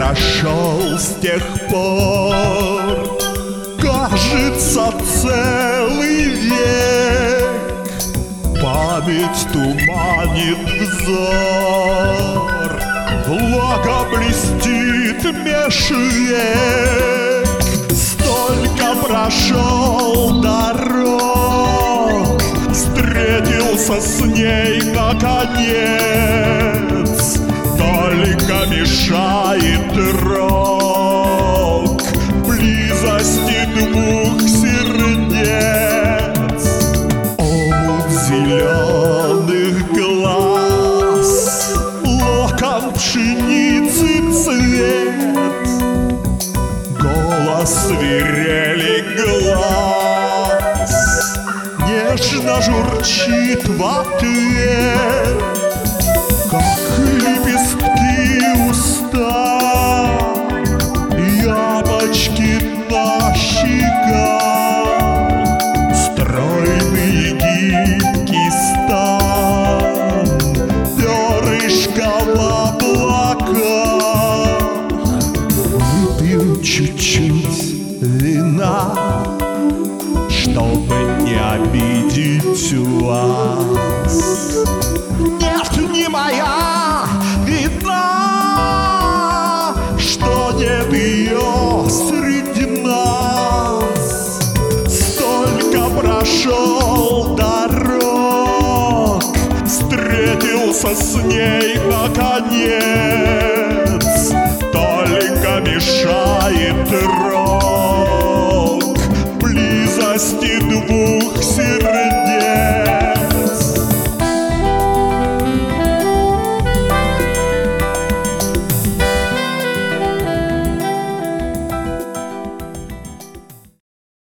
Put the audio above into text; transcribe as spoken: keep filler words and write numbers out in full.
прошел с тех пор, кажется, целый век. Память туманит взор, влага блестит меж век. Столько прошел дорог, встретился с ней наконец. Только мешает рок близости двух сердец. Омут зеленых глаз, локон пшеницы цвет, голос свирели глаз нежно журчит в ответ. Как лепестки уста, ямочки на щеках, стройный гибкий стан, перышко в облаках. Выпью чуть-чуть вина, чтобы не обидеть вас. Нет, не моя вина, что нет ее среди нас. Столько прошел дорог, встретился с ней наконец. Только мешает рок близости двух сердец.